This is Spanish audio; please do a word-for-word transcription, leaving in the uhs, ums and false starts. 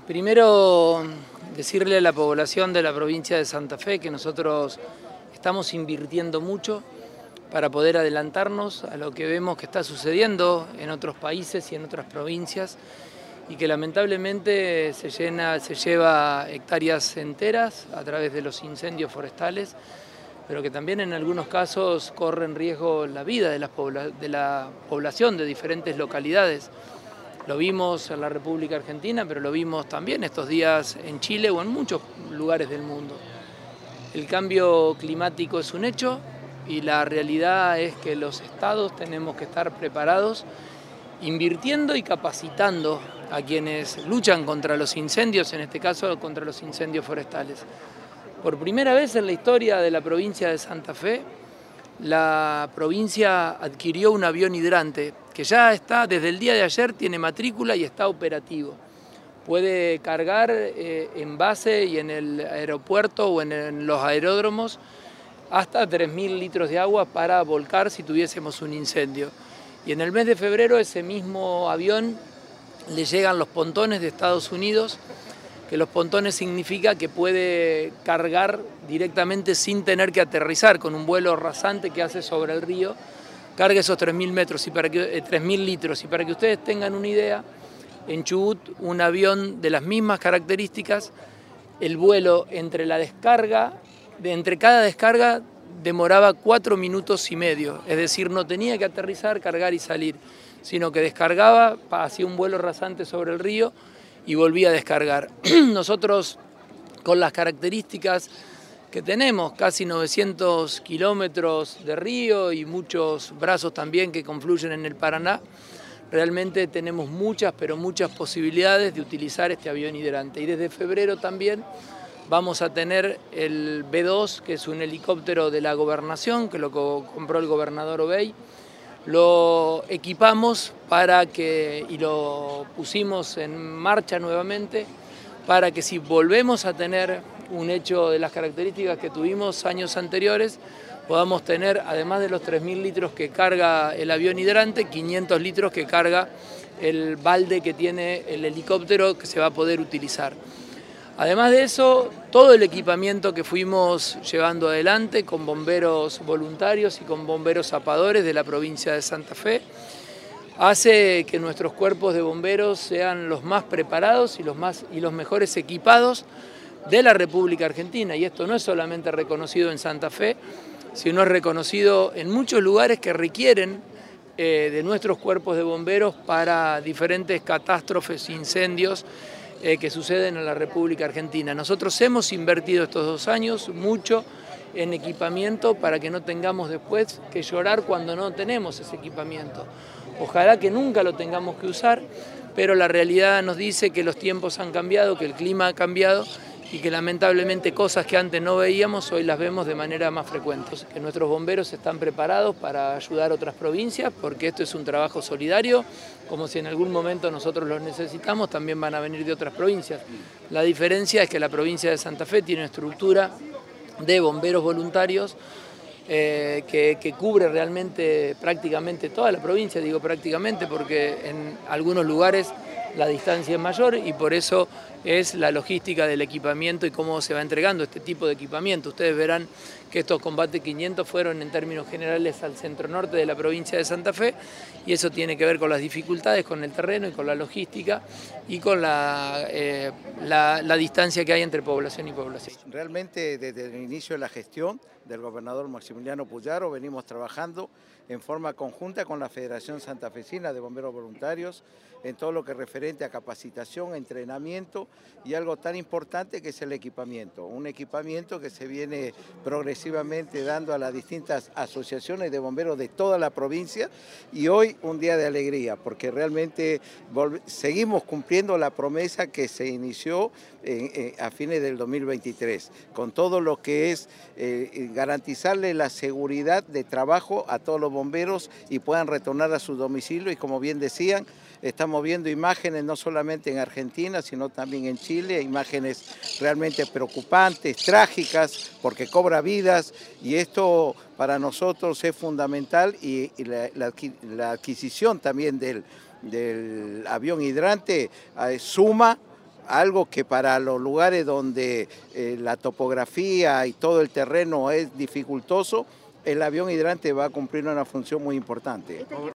Primero, decirle a la población de la provincia de Santa Fe que nosotros estamos invirtiendo mucho para poder adelantarnos a lo que vemos que está sucediendo en otros países y en otras provincias y que lamentablemente se, llena, se lleva hectáreas enteras a través de los incendios forestales, pero que también en algunos casos corre en riesgo la vida de la, pobla, de la población de diferentes localidades. Lo vimos en la República Argentina, pero lo vimos también estos días en Chile o en muchos lugares del mundo. El cambio climático es un hecho y la realidad es que los estados tenemos que estar preparados, invirtiendo y capacitando a quienes luchan contra los incendios, en este caso contra los incendios forestales. Por primera vez en la historia de la provincia de Santa Fe, la provincia adquirió un avión hidrante que ya está, desde el día de ayer, tiene matrícula y está operativo. Puede cargar eh, en base y en el aeropuerto o en, en los aeródromos hasta tres mil litros de agua para volcar si tuviésemos un incendio. Y en el mes de febrero ese mismo avión le llegan los pontones de Estados Unidos, que los pontones significa que puede cargar directamente sin tener que aterrizar, con un vuelo rasante que hace sobre el río, carga esos tres mil metros y para que, eh, tres mil litros. Y para que ustedes tengan una idea, en Chubut un avión de las mismas características, el vuelo entre la descarga, de entre cada descarga demoraba cuatro minutos y medio, es decir, no tenía que aterrizar, cargar y salir, sino que descargaba, hacía un vuelo rasante sobre el río y volvía a descargar. Nosotros, con las características que tenemos, casi novecientos kilómetros de río y muchos brazos también que confluyen en el Paraná, realmente tenemos muchas, pero muchas posibilidades de utilizar este avión hidrante. Y desde febrero también vamos a tener el B dos, que es un helicóptero de la gobernación, que lo compró el gobernador Obey. Lo equipamos para que, y lo pusimos en marcha nuevamente, para que si volvemos a tener un hecho de las características que tuvimos años anteriores, podamos tener, además de los tres mil litros que carga el avión hidrante, quinientos litros que carga el balde que tiene el helicóptero que se va a poder utilizar. Además de eso, todo el equipamiento que fuimos llevando adelante con bomberos voluntarios y con bomberos zapadores de la provincia de Santa Fe hace que nuestros cuerpos de bomberos sean los más preparados y los, más, y los mejores equipados de la República Argentina. Y esto no es solamente reconocido en Santa Fe, sino es reconocido en muchos lugares que requieren eh, de nuestros cuerpos de bomberos para diferentes catástrofes, incendios, Eh, que suceden en la República Argentina. Nosotros hemos invertido estos dos años mucho en equipamiento para que no tengamos después que llorar cuando no tenemos ese equipamiento. Ojalá que nunca lo tengamos que usar, pero la realidad nos dice que los tiempos han cambiado, que el clima ha cambiado y que lamentablemente cosas que antes no veíamos hoy las vemos de manera más frecuente. Que nuestros bomberos están preparados para ayudar a otras provincias porque esto es un trabajo solidario, como si en algún momento nosotros los necesitamos, también van a venir de otras provincias. La diferencia es que la provincia de Santa Fe tiene una estructura de bomberos voluntarios eh, que, que cubre realmente prácticamente toda la provincia, digo prácticamente porque en algunos lugares la distancia es mayor y por eso es la logística del equipamiento y cómo se va entregando este tipo de equipamiento. Ustedes verán que estos Combate quinientos fueron en términos generales al centro norte de la provincia de Santa Fe y eso tiene que ver con las dificultades, con el terreno y con la logística y con la, eh, la, la distancia que hay entre población y población. Realmente desde el inicio de la gestión del gobernador Maximiliano Puyaro venimos trabajando en forma conjunta con la Federación Santafesina de Bomberos Voluntarios en todo lo que es referente a capacitación, entrenamiento y algo tan importante que es el equipamiento. Un equipamiento que se viene progresivamente dando a las distintas asociaciones de bomberos de toda la provincia y hoy un día de alegría porque realmente seguimos cumpliendo la promesa que se inició en, en, a fines del dos mil veintitrés con todo lo que es eh, garantizarle la seguridad de trabajo a todos los bomberos y puedan retornar a su domicilio y como bien decían, estamos viendo imágenes no solamente en Argentina, sino también en Chile, imágenes realmente preocupantes, trágicas, porque cobra vidas y esto para nosotros es fundamental y, y la, la, la adquisición también del, del avión hidrante eh, suma algo que para los lugares donde eh, la topografía y todo el terreno es dificultoso, el avión hidrante va a cumplir una función muy importante.